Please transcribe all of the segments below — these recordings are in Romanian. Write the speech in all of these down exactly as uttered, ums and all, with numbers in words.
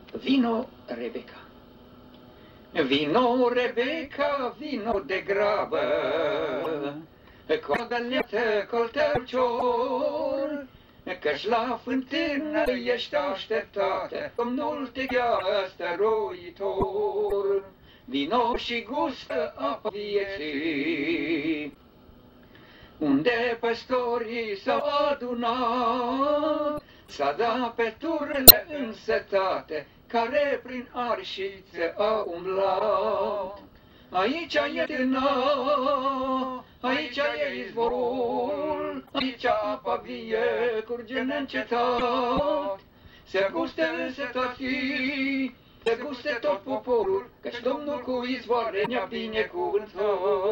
Vino, Rebecca. Vino, Rebecca, vino de grabă, Codăleată, coltăcior, Că-și la fântână ești așteptată, Domnul te cheamă stăruitor. Vino și gustă apa vieții, unde păstorii s-au adunat, s-a dat pe turile însetate, care prin arșițe au umblat. Aici e târna, aici e izvorul, aici apa vie curge neîncetat. Se guste însetații, se guste tot poporul, căci Domnul cu izvoare ne-a binecuvântat.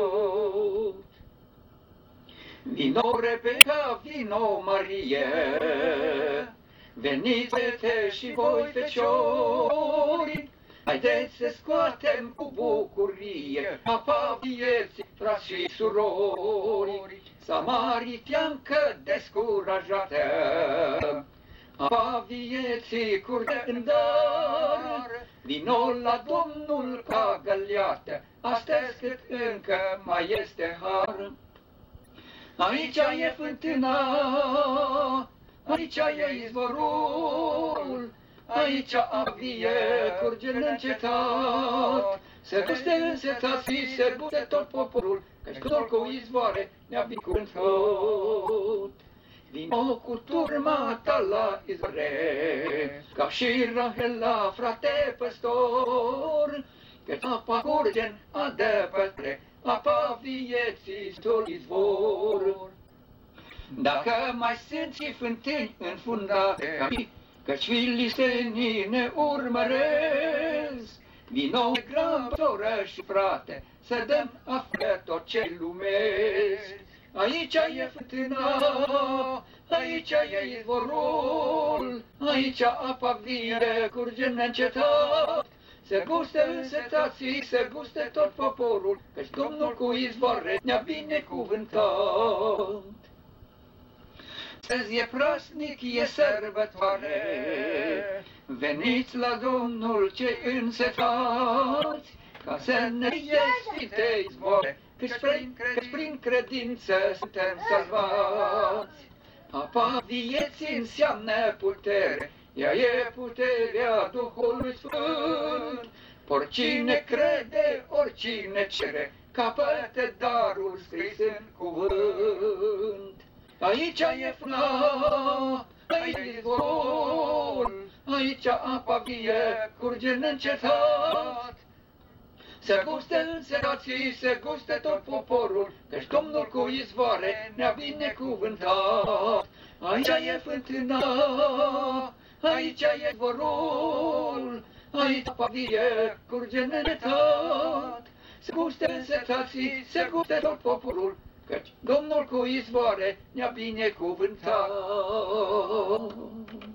Vino, Rebecca, vino, Marie, veniți, fete și voi, feciori, haideți să scoatem cu bucurie apa vieții, frați și surori. Samariteancă descurajată, apa vieții curge în dar, vino la Domnul ca găleată, astăzi cât încă mai este har. Aici e fântâna, aici e izvorul, aici apa vie curge neîncetat. Se guste însetații, se guste tot poporul, căci Domnul cu izvoare ne-a binecuvântat. Vino cu turma ta la izvoare, ca și Rahela, frate păstor, căci apa curge-n adăpătre, apa vieții stul izvor. Dacă mai sunt și fântâni înfundate, căci filistenii ne urmăresc, vino grabă, soră și frate, să dăm afară tot ce lumesc. Aici e fântâna, aici e izvorul, aici apa vie curge neîncetat. Se guste însetații, se guste tot poporul, căci Domnul cu izvoare ne-a binecuvântat. Azi e praznic, e sărbătoare, veniți la Domnul cei însetați, ca să ne ieși de izvoare, căci prin, căci prin credință suntem salvați. Apa vieții înseamnă putere, ea e puterea Duhului Sfânt. Oricine crede, oricine cere, capătă darul scris în cuvânt. Aici e fâna, aici e izvorul, aici apa vie curge neîncetat. Se guste însetații, se guste tot poporul, căci Domnul cu izvoare ne-a binecuvântat. Aici e fântâna, aici e izvorul, aici apa vie curge neîncetat. Se guste însetații, se guste tot poporul, căci Domnul cu izvoare ne-a binecuvântat.